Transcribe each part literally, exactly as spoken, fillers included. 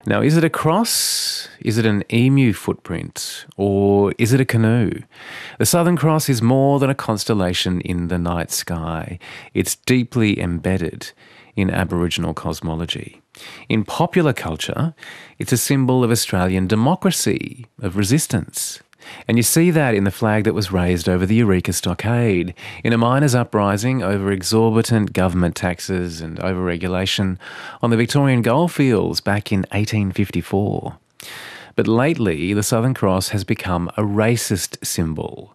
Now, is it a cross? Is it an emu footprint? Or is it a canoe? The Southern Cross is more than a constellation in the night sky. It's deeply embedded in Aboriginal cosmology. In popular culture, it's a symbol of Australian democracy, of resistance. And you see that in the flag that was raised over the Eureka Stockade, in a miners' uprising over exorbitant government taxes and over-regulation on the Victorian goldfields back in eighteen fifty-four. But lately, the Southern Cross has become a racist symbol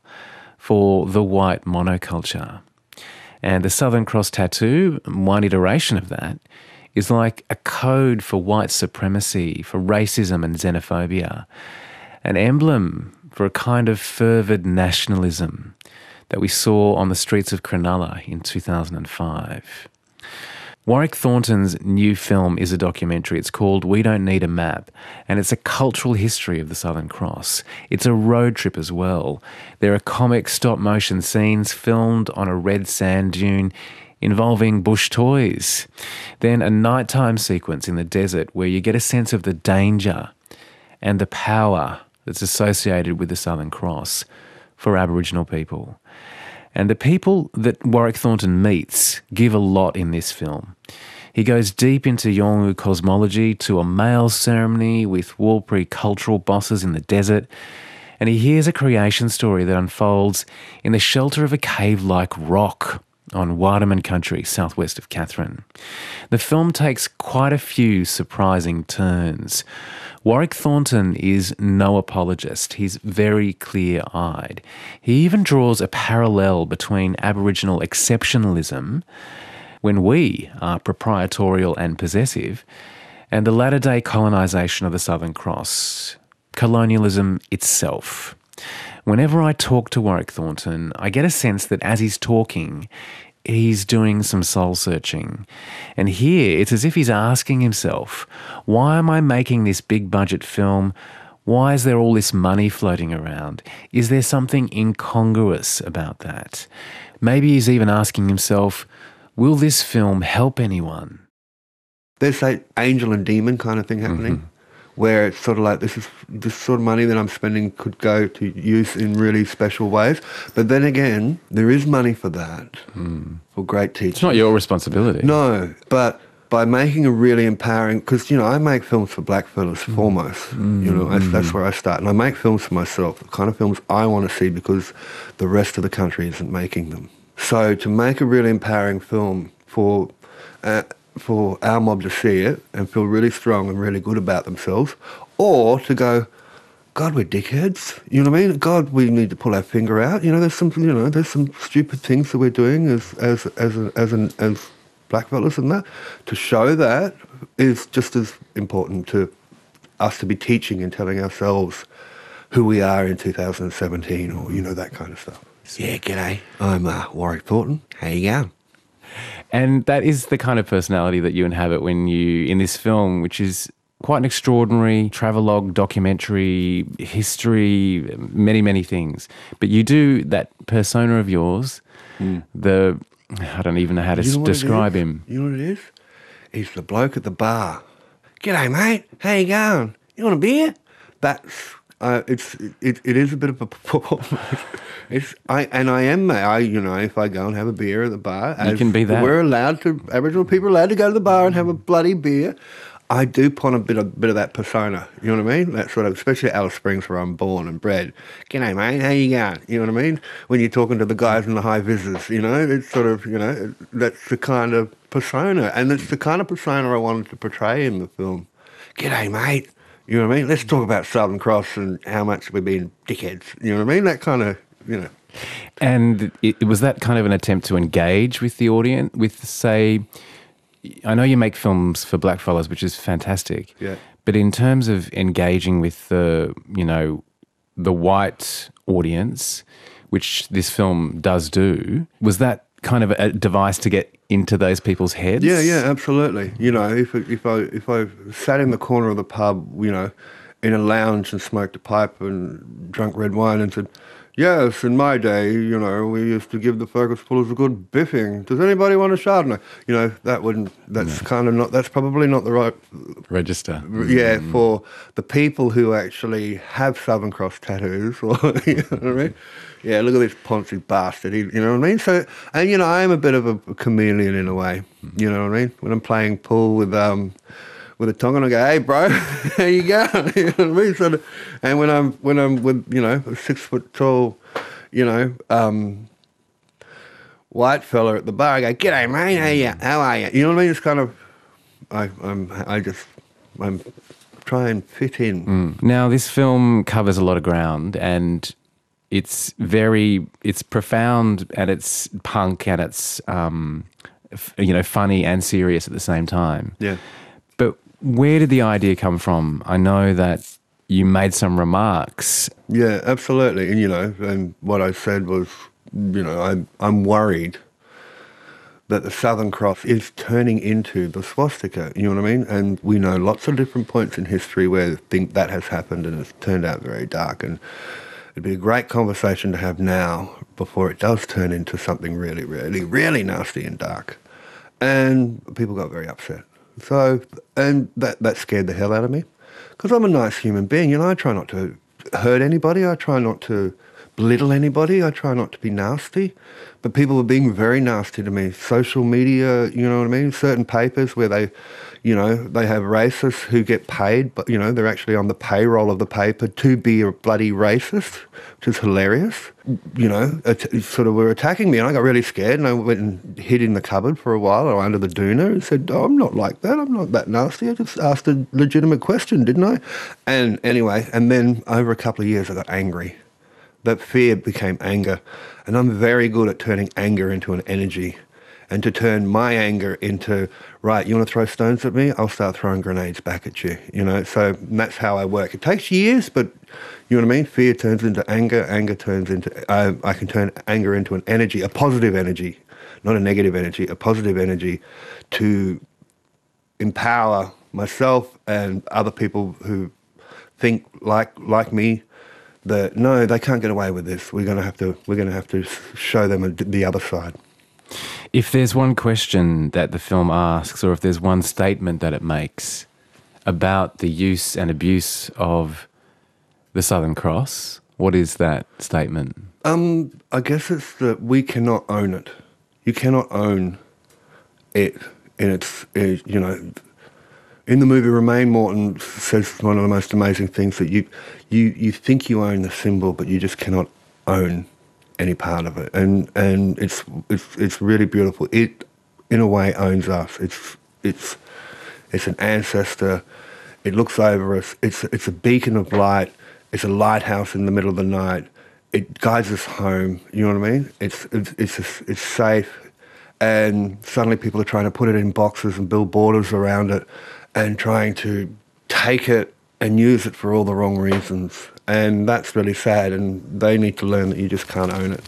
for the white monoculture. And the Southern Cross tattoo, one iteration of that, is like a code for white supremacy, for racism and xenophobia, an emblem for a kind of fervid nationalism that we saw on the streets of Cronulla in two thousand five. Warwick Thornton's new film is a documentary. It's called We Don't Need a Map, and it's a cultural history of the Southern Cross. It's a road trip as well. There are comic stop-motion scenes filmed on a red sand dune involving bush toys. Then a nighttime sequence in the desert where you get a sense of the danger and the power that's associated with the Southern Cross for Aboriginal people. And the people that Warwick Thornton meets give a lot in this film. He goes deep into Yolngu cosmology, to a male ceremony with Warlpiri cultural bosses in the desert, and he hears a creation story that unfolds in the shelter of a cave-like rock on Wardaman country, southwest of Katherine. The film takes quite a few surprising turns. Warwick Thornton is no apologist. He's very clear-eyed. He even draws a parallel between Aboriginal exceptionalism, when we are proprietorial and possessive, and the latter-day colonisation of the Southern Cross, colonialism itself. Whenever I talk to Warwick Thornton, I get a sense that as he's talking, he's doing some soul-searching. And here, it's as if he's asking himself, why am I making this big-budget film? Why is there all this money floating around? Is there something incongruous about that? Maybe he's even asking himself, will this film help anyone? There's that angel and demon kind of thing happening. Mm-hmm. Where it's sort of like this is this sort of money that I'm spending could go to use in really special ways. But then again, there is money for that, mm. for great teachers. It's not your responsibility. No, but by making a really empowering, because, you know, I make films for blackfellas mm. foremost, mm. you know, that's, that's where I start. And I make films for myself, the kind of films I want to see because the rest of the country isn't making them. So to make a really empowering film for... Uh, for our mob to see it and feel really strong and really good about themselves, or to go, God, we're dickheads. You know what I mean? God, we need to pull our finger out. You know, there's some, you know, there's some stupid things that we're doing as as as a, as an as blackfellas and that. To show that is just as important to us to be teaching and telling ourselves who we are in two thousand seventeen, or you know, that kind of stuff. Yeah, g'day. I'm uh, Warwick Thornton. How you going? And that is the kind of personality that you inhabit when you, in this film, which is quite an extraordinary travelogue, documentary, history, many, many things. But you do that persona of yours, mm. the, I don't even know how to you know describe him. You know what it is? He's the bloke at the bar. G'day, mate. How you going? You want a beer? That's... Uh, it's it, it is a bit of a performance. It's I and I am I you know if I go and have a beer at the bar, you can be that. We're allowed to Aboriginal people are allowed to go to the bar and have a bloody beer. I do put a bit of bit of that persona. You know what I mean? That sort of, especially Alice Springs where I'm born and bred. G'day, mate. How you going? You know what I mean? When you're talking to the guys in the high visors, you know, it's sort of you know that's the kind of persona, and it's the kind of persona I wanted to portray in the film. G'day, mate. You know what I mean? Let's talk about Southern Cross and how much we've been dickheads. You know what I mean? That kind of, you know. And it, was that kind of an attempt to engage with the audience, with, say, I know you make films for blackfellas, which is fantastic. Yeah. But in terms of engaging with the, you know, the white audience, which this film does do, was that kind of a device to get into those people's heads? Yeah, yeah, absolutely. You know, if if I if I sat in the corner of the pub, you know, in a lounge and smoked a pipe and drank red wine and said, Yes, in my day, you know, we used to give the focus pullers a good biffing. Does anybody want a Chardonnay? You know, that wouldn't, that's No. kind of not, that's probably not the right, Register. yeah, for the people who actually have Southern Cross tattoos, or, you know what I mean? Yeah, look at this Ponzi bastard, he, you know what I mean? So, and, you know, I am a bit of a chameleon in a way, you know what I mean? When I'm playing pool with, um, with a tongue, and I go, "Hey, bro, how you going?" You know what I mean? So, the- and when I'm when I'm with, you know, a six foot tall, you know, um, white fella at the bar, I go, "G'day, mate, how you? How are you?" You know what I mean? It's kind of, I I'm I just I'm try and fit in. Mm. Now, this film covers a lot of ground, and it's very, it's profound, and it's punk, and it's, um, f- you know, funny and serious at the same time. Yeah. But where did the idea come from? I know that you made some remarks. Yeah, absolutely. And, you know, and what I said was, you know, I'm, I'm worried that the Southern Cross is turning into the swastika, you know what I mean? And we know lots of different points in history where think that has happened and it's turned out very dark. And it'd be a great conversation to have now before it does turn into something really, really, really nasty and dark. And people got very upset. So, and that, that scared the hell out of me. Because I'm a nice human being, you know, I try not to hurt anybody, I try not to belittle anybody, I try not to be nasty. But people were being very nasty to me. Social media, you know what I mean? Certain papers where they, you know, they have racists who get paid, but, you know, they're actually on the payroll of the paper to be a bloody racist, which is hilarious. You know, it sort of were attacking me, and I got really scared, and I went and hid in the cupboard for a while or under the doona and said, "Oh, I'm not like that. I'm not that nasty. I just asked a legitimate question, didn't I?" And anyway, and then over a couple of years, I got angry. That fear became anger, and I'm very good at turning anger into an energy. And to turn my anger into, right, you want to throw stones at me? I'll start throwing grenades back at you, you know? So that's how I work. It takes years, but you know what I mean? Fear turns into anger, anger turns into, I, I can turn anger into an energy, a positive energy, not a negative energy, a positive energy to empower myself and other people who think like like me, that no, they can't get away with this. We're going to have to, we're going to have to show them the other side. If there's one question that the film asks, or if there's one statement that it makes about the use and abuse of the Southern Cross, what is that statement? Um, I guess it's that we cannot own it. You cannot own it in its, in, you know, in the movie, Romain Morton says one of the most amazing things, that you, you, you think you own the symbol, but you just cannot own any part of it, and and it's it's it's really beautiful. It, in a way, owns us. It's it's it's an ancestor. It looks over us. It's it's a beacon of light. It's a lighthouse in the middle of the night. It guides us home. You know what I mean? It's it's it's a, it's safe, and suddenly people are trying to put it in boxes and build borders around it, and trying to take it and use it for all the wrong reasons. And that's really sad, and they need to learn that you just can't own it.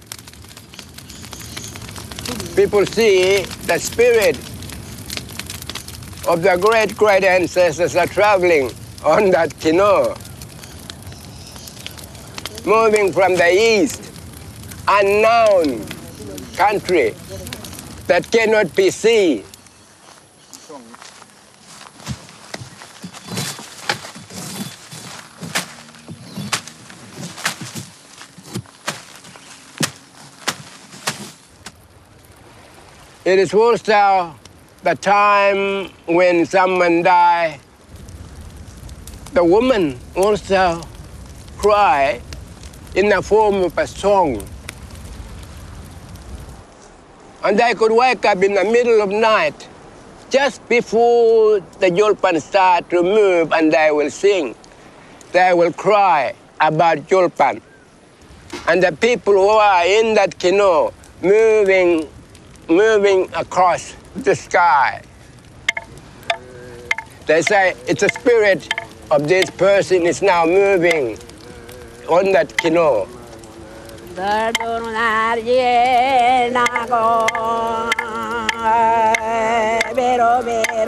People see the spirit of the great, great ancestors are traveling on that canoe, moving from the east, unknown country that cannot be seen. It is also the time when someone dies. The woman also cry in the form of a song. And they could wake up in the middle of night, just before the Yulpan start to move, and they will sing. They will cry about Yulpan. And the people who are in that canoe moving moving across the sky. They say it's the spirit of this person is now moving on that canoe.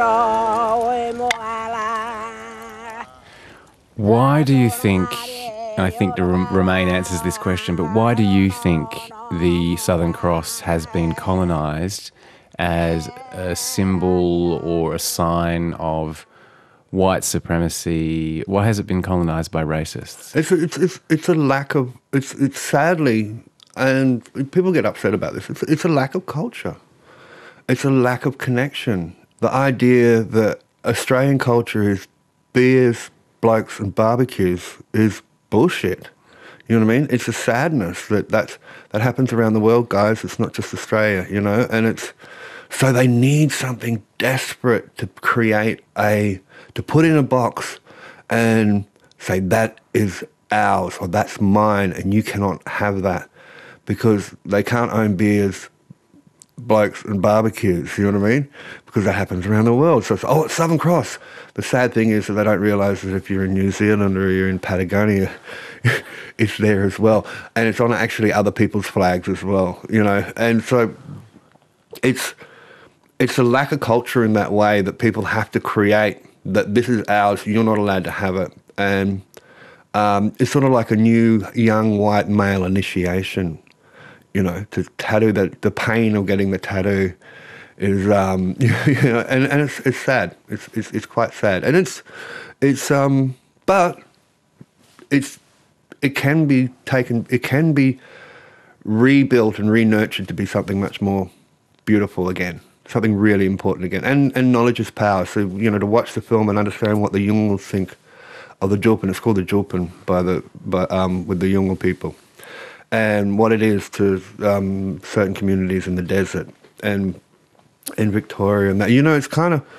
Why do you think and I think the Remain answers this question, but why do you think the Southern Cross has been colonised as a symbol or a sign of white supremacy? Why has it been colonised by racists? It's a, it's it's it's a lack of it's it's sadly, and people get upset about this. It's it's a lack of culture. It's a lack of connection. The idea that Australian culture is beers, blokes, and barbecues is bullshit. You know what I mean? It's a sadness that that's, that happens around the world, guys. It's not just Australia, you know. And it's so they need something desperate to create a to put in a box and say that is ours or that's mine, and you cannot have that because they can't own beers, blokes and barbecues, you know what I mean? Because that happens around the world. So it's, oh, it's Southern Cross. The sad thing is that they don't realise that if you're in New Zealand or you're in Patagonia, it's there as well. And it's on actually other people's flags as well, you know? And so it's it's a lack of culture in that way that people have to create that this is ours, you're not allowed to have it. And um, it's sort of like a new young white male initiation, you know, to tattoo, that the pain of getting the tattoo is, um, you know, and, and it's it's sad. It's, it's it's quite sad, and it's it's um, but it's it can be taken, it can be rebuilt and re-nurtured to be something much more beautiful again, something really important again. And and knowledge is power. So you know, to watch the film and understand what the Yolngu think of the Djulpan. It's called the Djulpan by the by um, with the Yolngu people. And what it is to um, certain communities in the desert and in Victoria and that. You know, it's kind of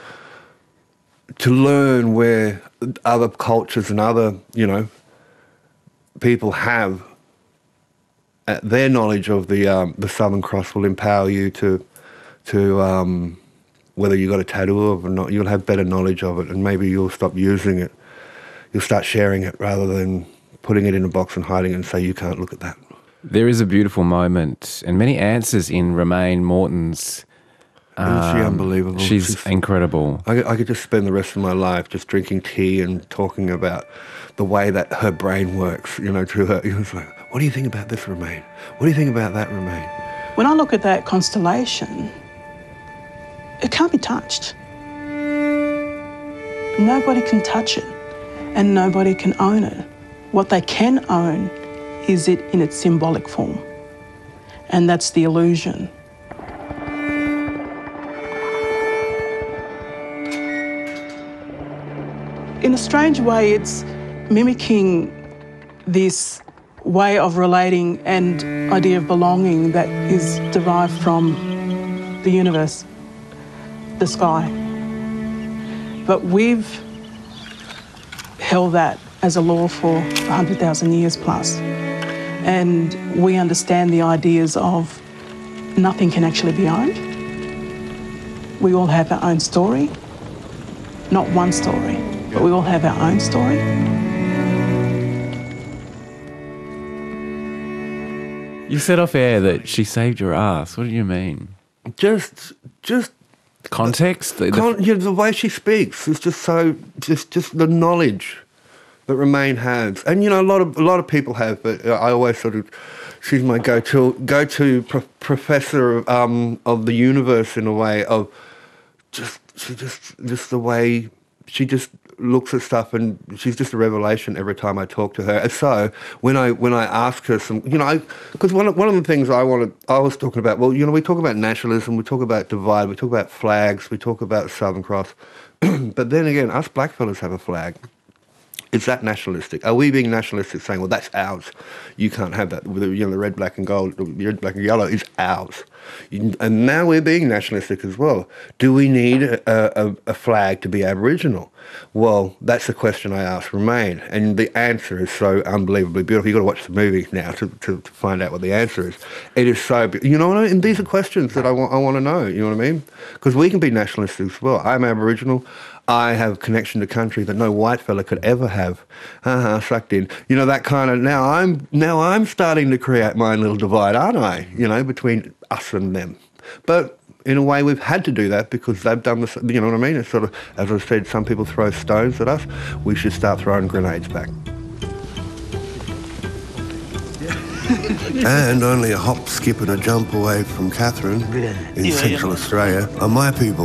to learn where other cultures and other, you know, people have uh, their knowledge of the um, the Southern Cross will empower you to, to um, whether you got a tattoo of it or not, you'll have better knowledge of it, and maybe you'll stop using it. You'll start sharing it rather than putting it in a box and hiding it and say, you can't look at that. There is a beautiful moment and many answers in Romaine Morton's. Um, Isn't she unbelievable? She's, She's incredible. I, I could just spend the rest of my life just drinking tea and talking about the way that her brain works, you know, to her. It was like, what do you think about this, Romaine? What do you think about that, Romaine? When I look at that constellation, it can't be touched. Nobody can touch it and nobody can own it. What they can own is it in its symbolic form. And that's the illusion. In a strange way, it's mimicking this way of relating and idea of belonging that is derived from the universe, the sky. But we've held that as a law for one hundred thousand years plus. And we understand the ideas of nothing can actually be owned. We all have our own story. Not one story, but we all have our own story. You said off air that she saved your ass. What do you mean? Just, just Context? The, the, Con- yeah, the way she speaks is just so, just just the knowledge that Romaine has, and you know, a lot of a lot of people have, but I always sort of, she's my go-to go-to pro- professor of, um, of the universe in a way of, just she just just the way she just looks at stuff, and she's just a revelation every time I talk to her. And so when I when I ask her some, you know, because one of, one of the things I wanted, I was talking about, well, you know, we talk about nationalism, we talk about divide, we talk about flags, we talk about Southern Cross, but then again, us blackfellas have a flag. Is that nationalistic? Are we being nationalistic, saying, well, that's ours, you can't have that? You know, the red, black and gold, the red, black and yellow is ours. And now we're being nationalistic as well. Do we need a, a, a flag to be Aboriginal? Well, that's the question I asked Romaine, and the answer is so unbelievably beautiful. You've got to watch the movie now to, to, to find out what the answer is. It is so beautiful. You know what I mean? And these are questions that I want, I want to know, you know what I mean? Because we can be nationalistic as well. I'm Aboriginal. I have connection to country that no white fella could ever have. Uh-huh, sucked in. You know, that kind of, now I'm now I'm starting to create my own little divide, aren't I? You know, between us and them. But in a way, we've had to do that because they've done this, you know what I mean? It's sort of, as I said, some people throw stones at us. We should start throwing grenades back. And only a hop, skip and a jump away from Catherine in Central Australia are my people.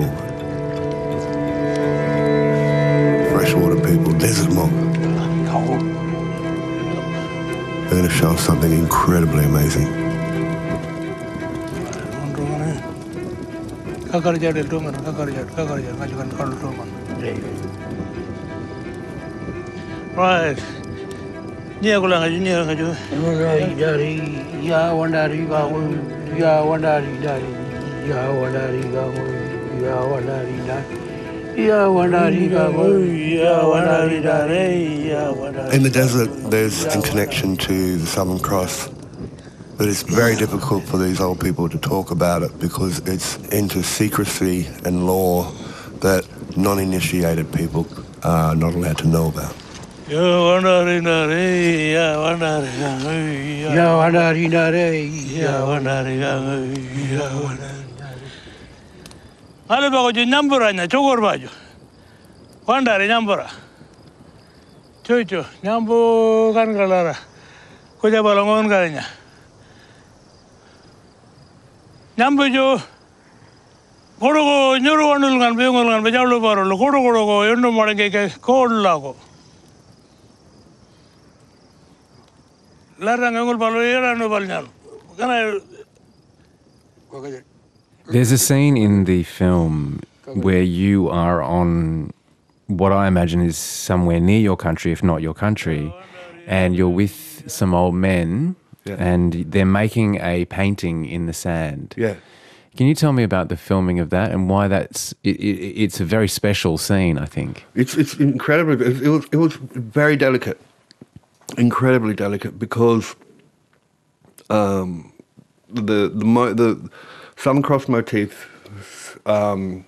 Freshwater people, desert mob. They're going to show us something incredibly amazing. Right. Yeah, go lang, yeah, go. Dari, ya wandari gamu, ya wandari dari, ya wandari gamu, ya wandari dari, ya wandari gamu, ya wandari dari, ya wandari. In the desert, there's a connection to the Southern Cross, but it's very difficult for these old people to talk about it because it's into secrecy and law that non-initiated people are not allowed to know about. Ya wandari dari, ya wandari gamu, ya wandari dari, ya wandari gamu, ya wandari dari. Ada bago je nyambura nya chogor baju. Wandari nyambura. Cucu, nyambu kan kalara. Kuja balongon kalanya. Nyambu jo. Kodo ko nyuru wanul kan bengol kan bejalo baro. Kodo kodo ko yondo marenge ke kol lago. Lara ngol balo yera no balnyal. Kana. There's a scene in the film where you are on what I imagine is somewhere near your country, if not your country, and you're with some old men, yeah. and they're making a painting in the sand. Yeah. Can you tell me about the filming of that and why that's it, it, it's a very special scene, I think. It's it's incredibly it was it was very delicate, incredibly delicate because um, the the mo- the Southern Cross motif. Um,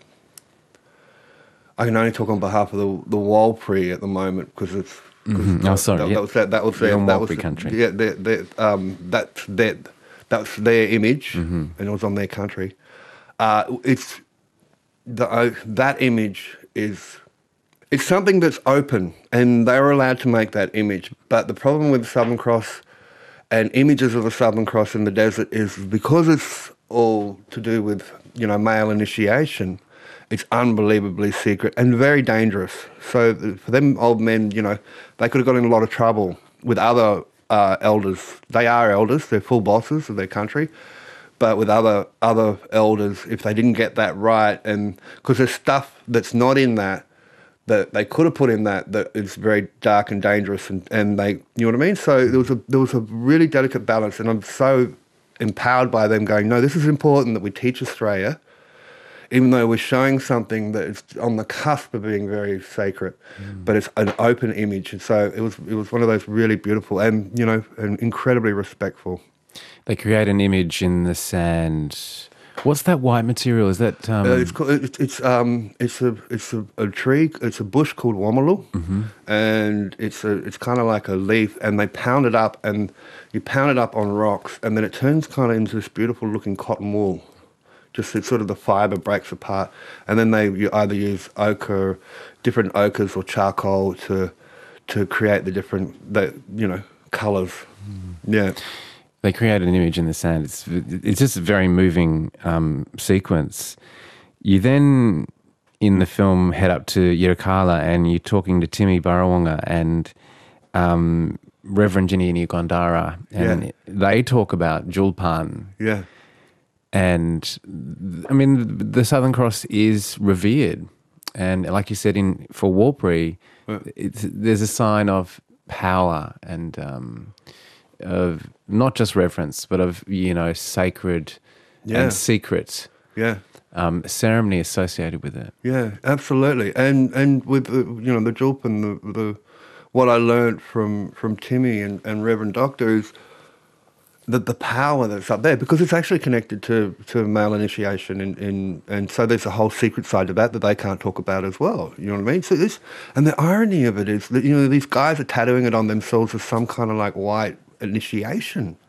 I can only talk on behalf of the the Warlpiri at the moment because it's. Mm-hmm. Oh, sorry. That, yeah. that was that. That was their. You're in That was Warlpiri country. Yeah, their, their, um, that's their. That's their image, Mm-hmm. and it was on their country. Uh, it's the uh, that image is. It's something that's open, and they were allowed to make that image. But the problem with the Southern Cross and images of the Southern Cross in the desert is because it's all to do with, you know, male initiation, it's unbelievably secret and very dangerous. So for them old men, you know, they could have got in a lot of trouble with other uh, elders. They are elders, they're full bosses of their country. But with other other elders, if they didn't get that right, and because there's stuff that's not in that, that they could have put in that that is very dark and dangerous, and, and they, you know what I mean? So there was a there was a really delicate balance, and I'm so empowered by them going, no, this is important that we teach Australia, even though we're showing something that is on the cusp of being very sacred, mm. but it's an open image. And so it was it was one of those really beautiful and, you know, and incredibly respectful. They create an image in the sand. What's that white material? Is that um... uh, it's called, it's it's um it's a it's a, a tree. It's a bush called Wamalo, mm-hmm. and it's a it's kind of like a leaf, and they pound it up, and you pound it up on rocks, and then it turns kind of into this beautiful looking cotton wool. Just it's sort of the fibre breaks apart, and then they you either use ochre, different ochres or charcoal to to create the different the you know colours. Mm. Yeah. They create an image in the sand. It's it's just a very moving um, sequence. You then, in the film, head up to Yirrkala and you're talking to Timmy Burrawonga and um, Reverend Ginny Ugandara, and yeah. they talk about Julpan. Yeah. And, I mean, the Southern Cross is revered. And like you said, in for Warlpiri, yeah. it's, there's a sign of power and... Um, of not just reverence, but of, you know, sacred yeah. and secret yeah. um, ceremony associated with it. Yeah, absolutely. And and with the, you know, the Julpan, the the what I learned from from Timmy and, and Reverend Doctor is that the power that's up there, because it's actually connected to, to male initiation, and in, and so there's a whole secret side to that that they can't talk about as well. You know what I mean? So this, and the irony of it is that, you know, these guys are tattooing it on themselves as some kind of like white initiation.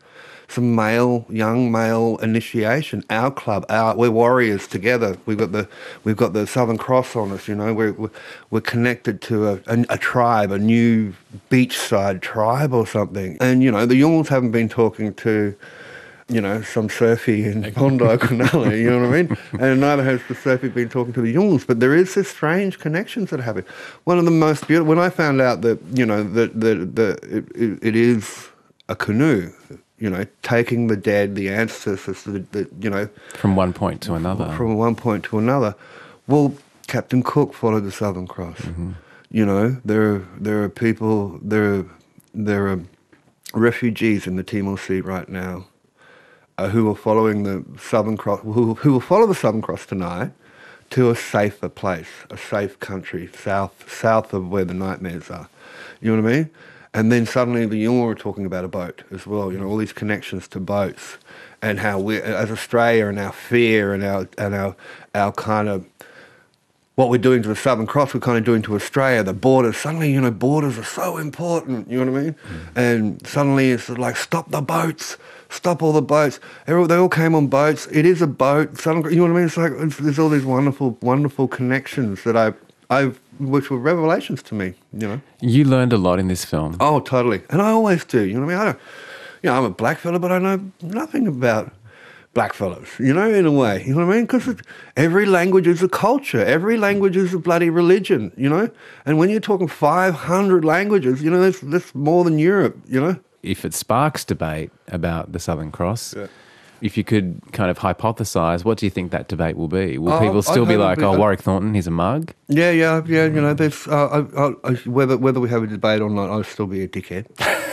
some male, young male initiation. Our club, our we're warriors together. We've got the we've got the Southern Cross on us. You know, we're we're, we're connected to a, a, a tribe, a new beachside tribe or something. And you know, the Yolngus haven't been talking to, you know, some surfy in Bondi or Cronulla, you know what I mean? And neither has the surfy been talking to the Yolngus, but there is this strange connections that happen. One of the most beautiful, when I found out that, you know, that, that, that it, it, it is a canoe, you know, taking the dead, the ancestors, the, the, you know. From one point to another. From one point to another. Well, Captain Cook followed the Southern Cross. Mm-hmm. You know, there are, there are people, there are, there are refugees in the Timor Sea right now, Uh, who are following the Southern Cross, who, who will follow the Southern Cross tonight to a safer place, a safe country, south south of where the nightmares are. You know what I mean? And then suddenly the Yolngu are talking about a boat as well. You know, all these connections to boats, and how we, as Australia, and our fear and our and our our kind of what we're doing to the Southern Cross, we're kind of doing to Australia. The borders, suddenly, you know, borders are so important. You know what I mean? Mm. And suddenly it's like, stop the boats. Stop all the boats. They all, they all came on boats. It is a boat. Southern, you know what I mean? It's like it's, there's all these wonderful, wonderful connections that I, I, which were revelations to me. You know. You learned a lot in this film. Oh, totally. And I always do. You know what I mean? I don't. You know, I'm a black fella, but I know nothing about black fellas. You know, in a way. You know what I mean? Because every language is a culture. Every language is a bloody religion. You know. And when you're talking five hundred languages, you know, that's that's more than Europe. You know. If it sparks debate about the Southern Cross, yeah. if you could kind of hypothesise, what do you think that debate will be? Will oh, people still be like, be, oh, Warwick Thornton, he's a mug? Yeah, yeah, yeah. You know, there's uh, I, I, whether whether we have a debate or not, I'll still be a dickhead.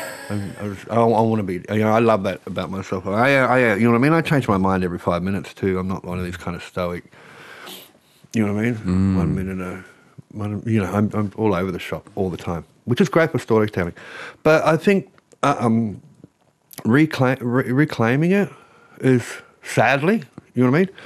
I, I, I want to be. You know, I love that about myself. I, I, you know what I mean. I change my mind every five minutes too. I'm not one of these kind of stoic. You know what I mean? Mm. One minute, uh, one, you know, I'm, I'm all over the shop all the time, which is great for storytelling. But I think. Uh, um, reclaim, re- reclaiming it is, sadly, you know what I mean?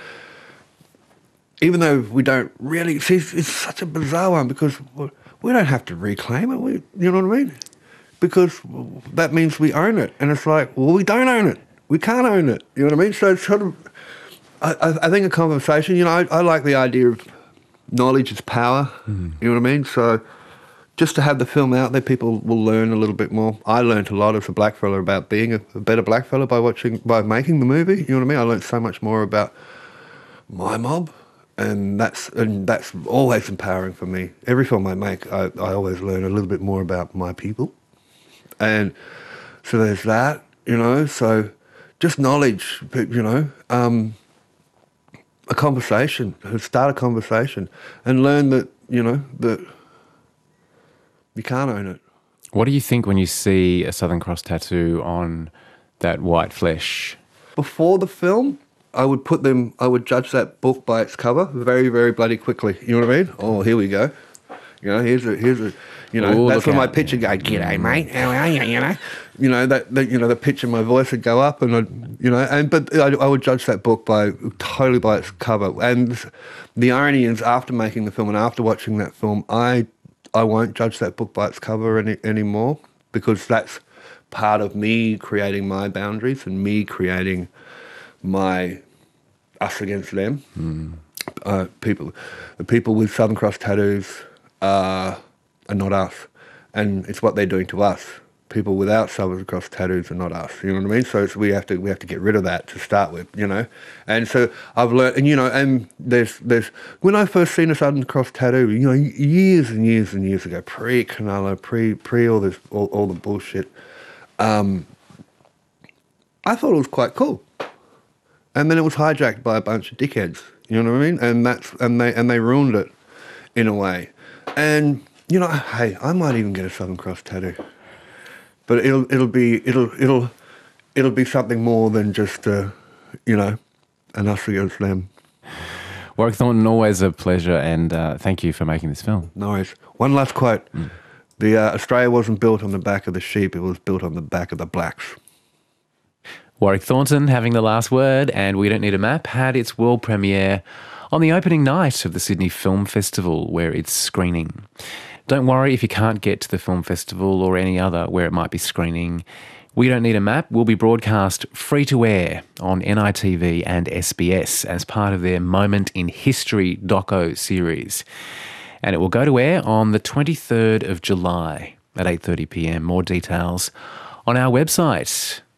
Even though we don't really, see, it's, it's such a bizarre one because we don't have to reclaim it, we, you know what I mean? Because that means we own it. And it's like, well, we don't own it. We can't own it, you know what I mean? So it's sort of, I, I think a conversation, you know, I, I like the idea of knowledge is power, mm. you know what I mean? So just to have the film out there, people will learn a little bit more. I learned a lot as a black fella about being a, a better black fella by watching, by making the movie. You know what I mean? I learned so much more about my mob, and that's and that's always empowering for me. Every film I make, I, I always learn a little bit more about my people, and so there's that. You know, so just knowledge. You know, um, a conversation. Start a conversation, and learn that. You know that. You can't own it. What do you think when you see a Southern Cross tattoo on that white flesh? Before the film, I would put them, I would judge that book by its cover very, very bloody quickly. You know what I mean? Oh, here we go. You know, here's a, here's a, you know, Ooh, that's when my out. picture go, g'day, mate, how are you, you know? You know, that, that, you know, the pitch in my voice would go up and, I'd, you know, and, but I, I would judge that book by, totally by its cover. And the irony is, after making the film and after watching that film, I I won't judge that book by its cover any, anymore, because that's part of me creating my boundaries and me creating my us against them. Mm. Uh, people, the people with Southern Cross tattoos are, are not us, and it's what they're doing to us. People without Southern Cross tattoos are not us. You know what I mean? So it's, we have to we have to get rid of that to start with. You know, and so I've learned, and you know, and there's there's when I first seen a Southern Cross tattoo, you know, years and years and years ago, pre Cronulla, pre pre all this all, all the bullshit. Um, I thought it was quite cool, and then it was hijacked by a bunch of dickheads. You know what I mean? And that's and they and they ruined it in a way. And you know, hey, I might even get a Southern Cross tattoo. But it'll it'll be it'll it'll it'll be something more than just uh, you know, an us against them. Warwick Thornton, always a pleasure, and uh, thank you for making this film. No worries. One last quote: mm. "The uh, Australia wasn't built on the back of the sheep; it was built on the back of the blacks." Warwick Thornton having the last word, and We Don't Need a Map had its world premiere on the opening night of the Sydney Film Festival, where it's screening. Don't worry if you can't get to the film festival or any other where it might be screening. We Don't Need a Map will be broadcast free-to-air on N I T V and S B S as part of their Moment in History doco series. And it will go to air on the twenty-third of July at eight thirty p m. More details on our website.